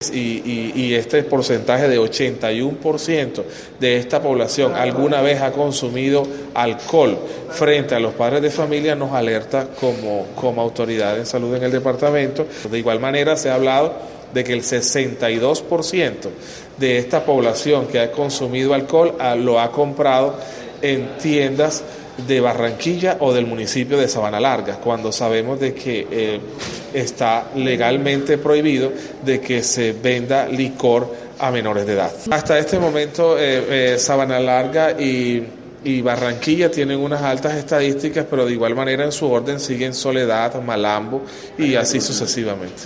Y este porcentaje de 81% de esta población alguna vez ha consumido alcohol frente a los padres de familia nos alerta como autoridad en salud en el departamento. De igual manera se ha hablado de que el 62% de esta población que ha consumido alcohol lo ha comprado en tiendas de Barranquilla o del municipio de Sabana Larga, cuando sabemos de que está legalmente prohibido de que se venda licor a menores de edad. Hasta este momento Sabana Larga y Barranquilla tienen unas altas estadísticas, pero de igual manera en su orden siguen Soledad, Malambo y así sucesivamente.